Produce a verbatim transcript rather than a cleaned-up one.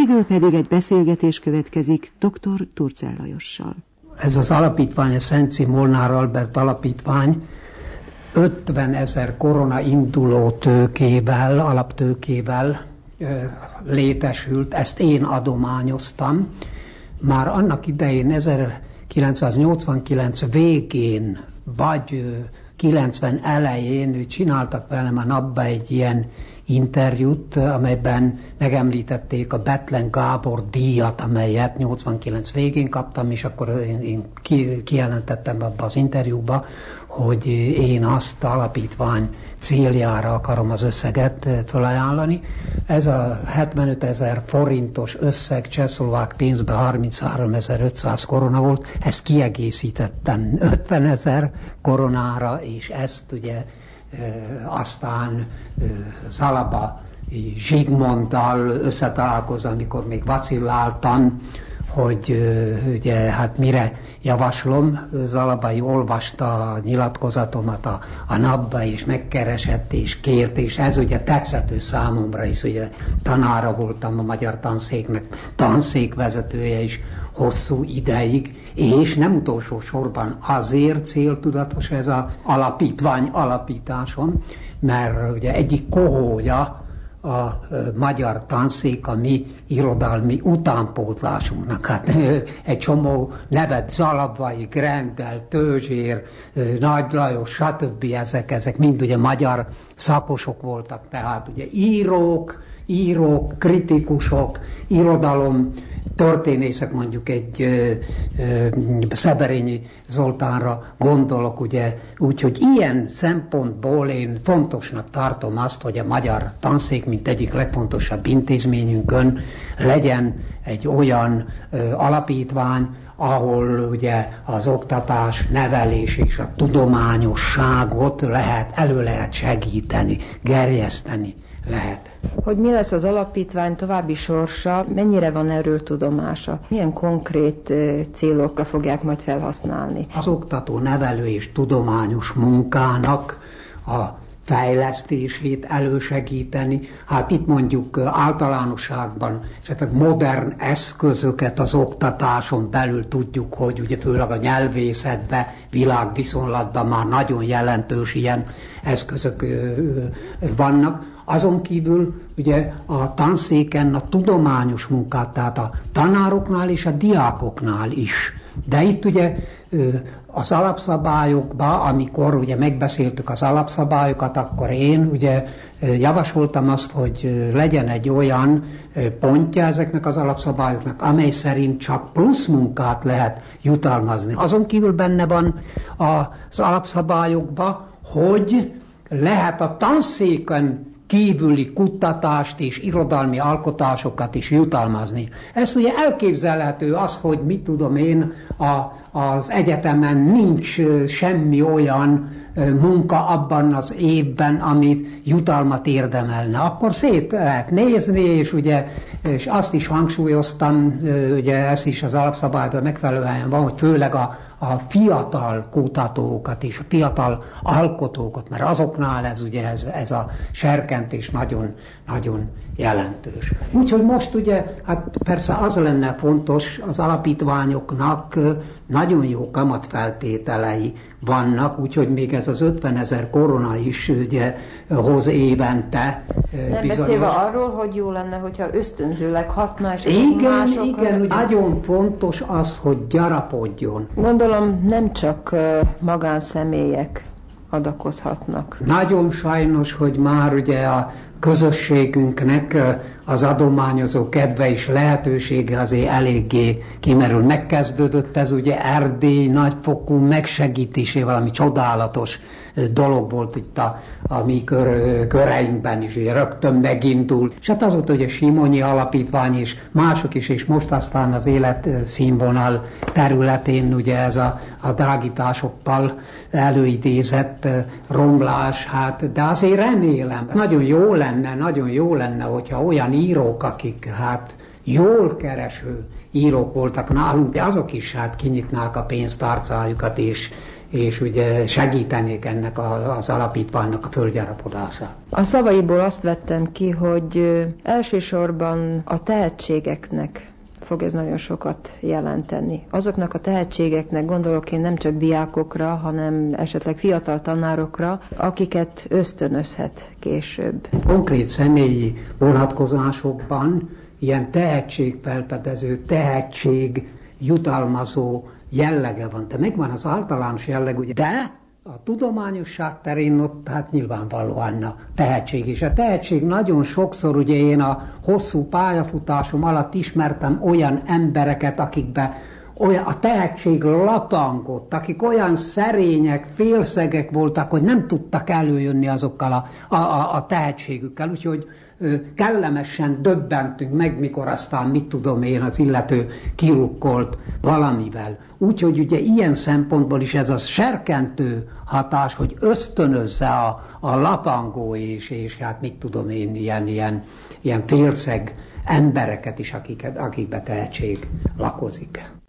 Végül pedig egy beszélgetés következik dr. Turcel Lajossal. Ez az alapítvány, a Szenci Molnár Albert alapítvány ötven ezer korona induló tőkével, alaptőkével létesült, ezt én adományoztam. Már annak idején ezerkilencszáznyolcvankilenc végén, vagy kilencven elején csináltak velem a napba egy ilyen interjút, amelyben megemlítették a Bethlen Gábor díjat, amelyet nyolcvankilenc végén kaptam, és akkor én, én ki, kijelentettem abba az interjúba, hogy én azt alapítvány céljára akarom az összeget felajánlani. Ez a hetvenöt ezer forintos összeg csehszlovák pénzben harmincháromezer-ötszáz korona volt, ezt kiegészítettem ötven ezer koronára, és ezt ugye aztán Zalaba Zsigmonddal összetalálkozom, amikor még vacilláltam, hogy ugye hát mire javaslom. Zalabai olvasta a nyilatkozatomat a, a napba, és megkeresett, és kért, és ez ugye tetszető számomra is, ugye tanára voltam a magyar tanszéknek, tanszékvezetője is hosszú ideig, és nem utolsó sorban azért céltudatos ez az alapítvány alapításom, mert ugye egyik kohója a magyar tanszék a mi irodalmi utánpótlásunknak. Hát egy csomó nevet, Zalabai, Grendel, Tőzsér, Nagy Lajos, stb. Ezek, ezek mind ugye magyar szakosok voltak, tehát ugye írók, írók, kritikusok, irodalom, történészek, mondjuk egy ö, ö, Szeberényi Zoltánra gondolok, ugye, úgyhogy ilyen szempontból én fontosnak tartom azt, hogy a magyar tanszék, mint egyik legfontosabb intézményünkön legyen egy olyan ö, alapítvány, ahol ugye az oktatás, nevelés és a tudományosságot lehet, elő lehet segíteni, gerjeszteni lehet. Hogy mi lesz az alapítvány további sorsa, mennyire van erről tudomása? Milyen konkrét célokra fogják majd felhasználni? Az oktató, nevelő és tudományos munkának a fejlesztését elősegíteni. Hát itt mondjuk általánosságban esetleg modern eszközöket az oktatáson belül tudjuk, hogy ugye főleg a nyelvészetben, világviszonylatban már nagyon jelentős ilyen eszközök vannak. Azon kívül ugye a tanszéken a tudományos munkát, tehát a tanároknál és a diákoknál is. De itt ugye az alapszabályokban, amikor ugye megbeszéltük az alapszabályokat, akkor én ugye javasoltam azt, hogy legyen egy olyan pontja ezeknek az alapszabályoknak, amely szerint csak plusz munkát lehet jutalmazni. Azon kívül benne van az alapszabályokban, hogy lehet a tanszéken kívüli kutatást és irodalmi alkotásokat is jutalmazni. Ez ugye elképzelhető az, hogy mit tudom én, a, az egyetemen nincs semmi olyan munka abban az évben, amit jutalmat érdemelne. Akkor szét lehet nézni, és ugye és azt is hangsúlyoztam, ugye ez is az alapszabályban megfelelően van, hogy főleg a, a fiatal kutatókat és a fiatal alkotókat, mert azoknál ez ugye ez, ez a serkentés nagyon, nagyon jelentős. Úgyhogy most ugye, hát persze az lenne fontos, az alapítványoknak nagyon jó kamatfeltételei vannak, úgyhogy még ez az ötven ezer korona is ugye hoz évente. Nem beszélve arról, hogy jó lenne, hogyha ösztönzőleg hatna, és igen, mások... Igen, hogy nagyon fontos az, hogy gyarapodjon. Gondolom nem csak magánszemélyek adakozhatnak. Nagyon sajnos, hogy már ugye a közösségünknek az adományozó kedve és lehetősége azért eléggé kimerül. Megkezdődött ez ugye Erdély nagyfokú megsegítésével, ami csodálatos dolog volt itt a, a mi kör, köreinkben is, ugye rögtön megindul. És hát azóta ugye Simonyi Alapítvány és mások is, és most aztán az életszínvonal területén ugye ez a, a drágításokkal előidézett romlás, hát, de azért remélem, nagyon jó lenne, nagyon jó lenne, hogyha olyan írók, akik hát jól kereső írók voltak nálunk, de azok is hát kinyitnák a pénztárcájukat, és, és ugye segítenék ennek a, az alapítványnak a földgyarapodását. A szavaiból azt vettem ki, hogy elsősorban a tehetségeknek fog ez nagyon sokat jelenteni. Azoknak a tehetségeknek gondolok én nem csak diákokra, hanem esetleg fiatal tanárokra, akiket ösztönözhet később. Konkrét személyi vonatkozásokban ilyen tehetségfelfedező, tehetség jutalmazó jellege van. De megvan az általános jelleg, ugye, de a tudományosság terén ott hát nyilvánvalóan a tehetség is. A tehetség nagyon sokszor, ugye én a hosszú pályafutásom alatt ismertem olyan embereket, akikbe olyan, a tehetség lapangott, akik olyan szerények, félszegek voltak, hogy nem tudtak előjönni azokkal a, a, a tehetségükkel. Úgyhogy ö, kellemesen döbbentünk meg, mikor aztán, mit tudom én, az illető kirukkolt valamivel. Úgyhogy ugye ilyen szempontból is ez a serkentő hatás, hogy ösztönözze a, a lapangó és, és hát mit tudom én, ilyen, ilyen, ilyen félszeg embereket is, akik, akikbe tehetség lakozik.